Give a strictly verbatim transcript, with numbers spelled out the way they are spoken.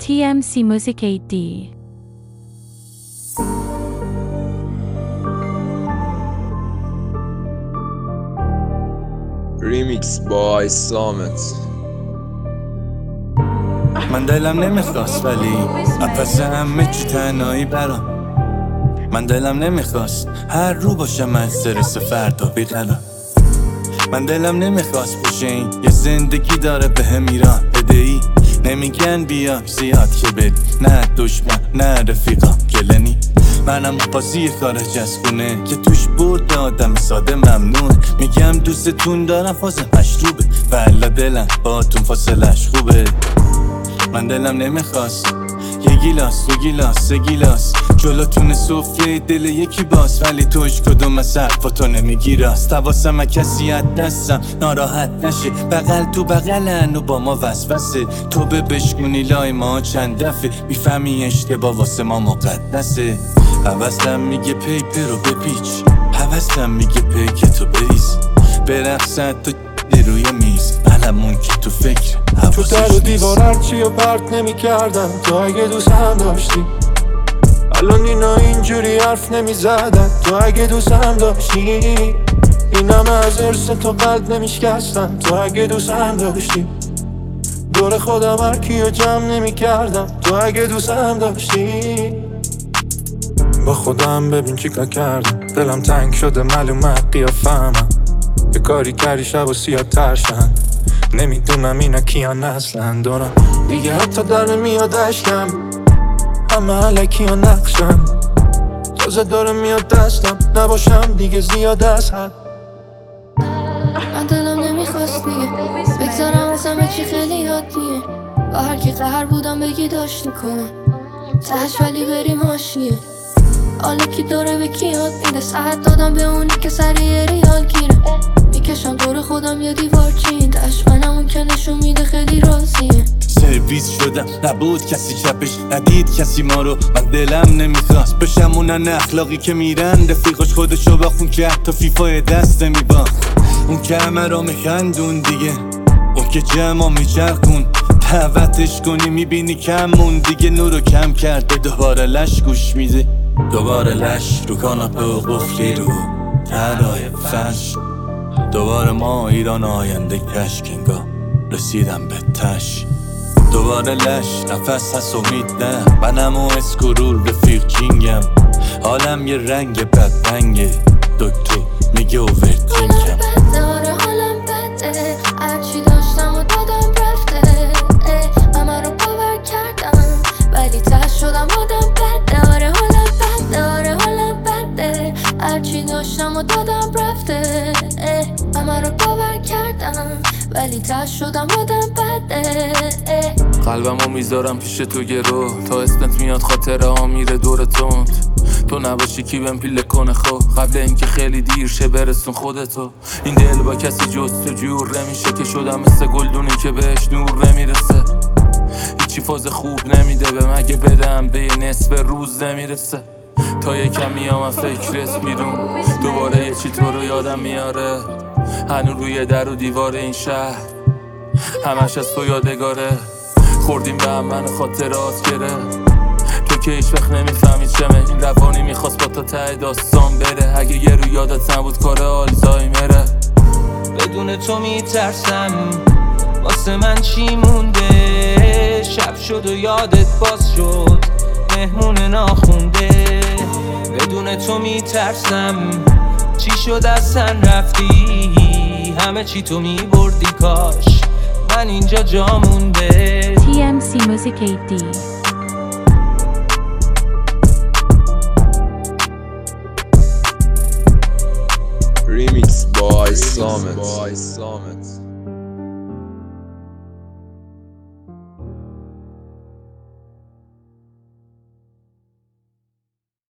تی ام سی Music ایت دی. ریمیکس بای سامت. من دلم نمیخواست ولی اپس همه چی تنهایی برام. من دلم نمیخواست هر رو باشم استرس فردا بیقرار. من دلم نمیخواست باشه این یه زندگی داره به هم ایران بدهی. نمیگن بیا زیاد که بری، نه دشمن نه رفیقا گلنی. منم بازی خارج از خونه که توش برد آدم ساده ممنون. میگم دوستتون دارم فاز مشروبه، ولی دلم با تون فاصلش خوبه. من دلم نمیخواست یه گیلاس دو گیلاس سه گیلاس جلوتون سفره دل یکی باز، ولی توش کدوم از حرفاتو نمیگی راست. حواسم کسی از دستم ناراحت نشه، بغل تو بغلن و با ما وسوسه. تو به بشکونی لای ما چند دفعه بیفهمی اشتباه واسه ما مقدسه. حوستم میگه پیپر رو بپیچ، حوستم میگه پیک تو بریز، برقصد تو روی میز علمون که تو فکر تو در و دیوار هرچی رو پرت نمی کردم تو اگه دوست هم داشتی. الان اینا اینجوری حرف نمی زدن تو اگه دوست هم داشتی. این همه از ارس تو قلب نمی شکستم تو اگه دوست هم داشتی. دور خودم هر کیو جمع نمی کردم تو اگه دوست هم داشتی. با خودم ببین چی کار کردم، دلم تنگ شده معلومه قیافه‌مم. یه کاری کردی شب و سیاه ترشن، نمیدونم اینا کیان اصلا دارم. دیگه حتی در نمیاد اشکم، همه علکی ها نقشم. تازه داره میاد دستم، نباشم دیگه زیاد از حد. من دلم نمیخواست دیگه بگذارم از همه چی خیلی حادیه. با هر کی قهر بودم بگی داشتی کنم تهش، ولی بریم حاشیه. حالا کی داره به کی یاد میده، ساعت دادم به اونی که سر یه ریال گیره. میکشم دور خودم یه دیوار چین، دشمنم اون که نشون میده خیلی راضیه. سرویس شدم نبود کسی چپش، ندید کسی ما رو. من دلم نمیخواست بشم اونن اخلاقی که میرن رفیقش خودشو بخون که حتی فیفای دست نمیباخت. اون که همه را میخندون دیگه، اون که جمع میچرخون دعوتش کنی میبینی کمون دیگه. نورو کم کرده دوباره لش گوش میده، دوباره لش رو کاناپه و قفلی رو ترای فرش. دوباره ما ایران آینده کشک انگاه رسیدم به تش. دوباره لش نفس هست امید نه، منم و اسکرول رفیق جینگم. حالم یه رنگ بدرنگه، دکتر میگه اوورتینکم. داره حالم بده، هرچی داشتم و دادم رفته. همه رو باور کردم ولی ته شدم آدم بده. داره حالم بده، داره حالم بده، هرچی داشتم و دادم رفته. همه رو باور کردم ولی ته شدم آدم بده. قلبمو میذارم پیش تو گرو، تا اسمت میاد خاطره ها میره دور تند. تو نباشی کی بهم پیله کنه خو، قبل اینکه خیلی دیر شه برسون خودتو. این دل با کسی جز تو جور نمیشه که شدم مثل گلدونی که بهش نور نمیرسه. هیچی فاز خوب نمیده به مگه بدم به یه نصف روز نمیرسه. تا یکم میام فکرت بیرون، دوباره یه چی تو رو یادم میاره. هنو روی در و دیوار این شهر همش از تو یادگاره. خوردیم به هم من خاطرات گره، تو که هیچ وقت نمیفهمی چمه. این روانی میخواست با تا ته داستان بره، اگه یه رو یادت نبود کار آلزایمره. بدون تو میترسم واسه من چی مونده. شب شد و یادت باز شد مهمون ناخونده. بدون تو میترسم چی شد از تن رفتی، همه چی تو میبردی کاش من اینجا جا مونده. تی ام سی Music ایت دی. ریمیکس بای سامت.